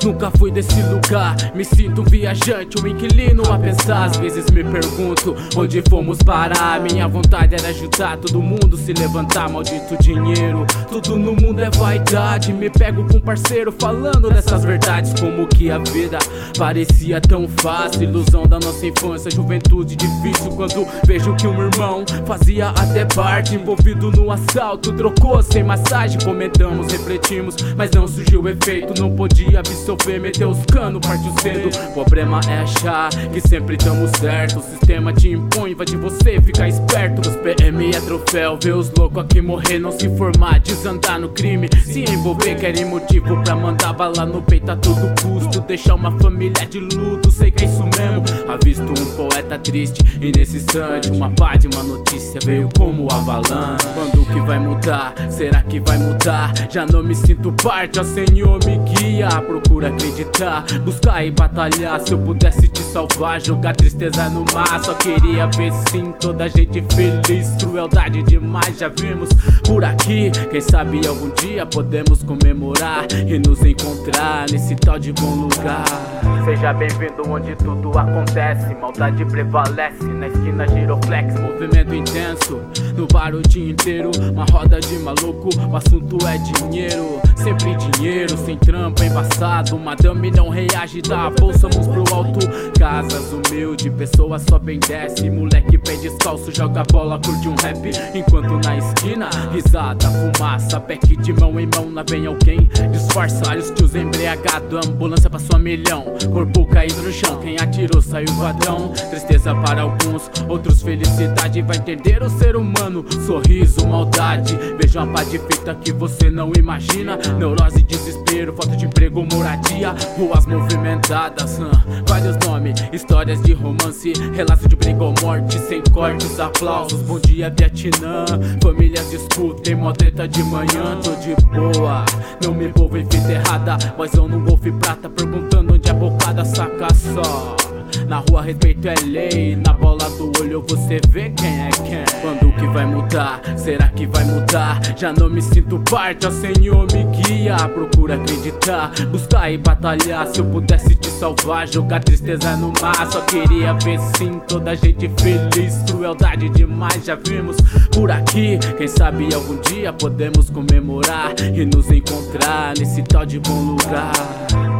Nunca fui desse lugar, me sinto um viajante, um inquilino a pensar. Às vezes me pergunto onde fomos parar. Minha vontade era ajudar todo mundo se levantar. Maldito dinheiro, tudo no mundo é vaidade. Me pego com um parceiro falando dessas verdades. Como que a vida parecia tão fácil. Ilusão da nossa infância, juventude difícil. Quando vejo que um irmão fazia até parte, envolvido no assalto, trocou sem massagem. Comentamos, refletimos, mas não surgiu efeito. Não podia absorver, meteu os canos, partiu cedo. Problema é achar que sempre tamo certo. O sistema te impõe, vai de você ficar esperto. Os PM é troféu, ver os loucos aqui morrer, não se informar, desandar no crime, se envolver, querem motivo pra mandar bala no peito a todo custo. Deixar uma família de luto, sei que é isso mesmo. Avisto um poeta triste e nesse instante uma pá de uma notícia veio como avalanche. Quando que vai mudar? Será que vai mudar? Já não me sinto parte, ó Senhor me guia. Procura acreditar, buscar e batalhar. Se eu pudesse te salvar, jogar tristeza no mar. Só queria ver sim toda a gente feliz. Crueldade demais já vimos por aqui. Quem sabe algum dia podemos comemorar e nos encontrar nesse tal de bom lugar. Seja bem-vindo onde tudo acontece. Maldade prevalece, na esquina giroflex. Movimento intenso, no bar o dia inteiro. Uma roda de maluco, o assunto é dinheiro. Sempre dinheiro, sem trampa, embaçado. Madame não reage, dá a bolsa, mãos pro alto. Casas humilde, pessoas só bem desce. Moleque pé descalço, joga bola, curte um rap. Enquanto na esquina, risada, fumaça. Pack de mão em mão, lá vem alguém disfarça. Olha os tios embriagados, ambulância passou a milhão. Corpo caído no chão, quem atirou saiu vadão. Tristeza para alguns, outros felicidade. Vai entender o ser humano, sorriso, maldade. Vejo uma pá de fita que você não imagina. Neurose, desespero, falta de emprego, moradia. Ruas movimentadas, vários nomes, histórias de romance. Relato de briga ou morte, sem cortes, aplausos. Bom dia Vietnã, famílias discutem, mó treta de manhã. Tô de boa, não me envolvo em fita errada. Mas eu não golfe prata, perguntando onde é bocada, saca só. Na rua respeito é lei, na bola do olho você vê quem é quem. Quando que vai mudar? Será que vai mudar? Já não me sinto parte, ó Senhor me guia. Procura acreditar, buscar e batalhar. Se eu pudesse te salvar, jogar tristeza no mar. Só queria ver sim toda a gente feliz. Crueldade demais já vimos por aqui. Quem sabe algum dia podemos comemorar e nos encontrar nesse tal de bom lugar.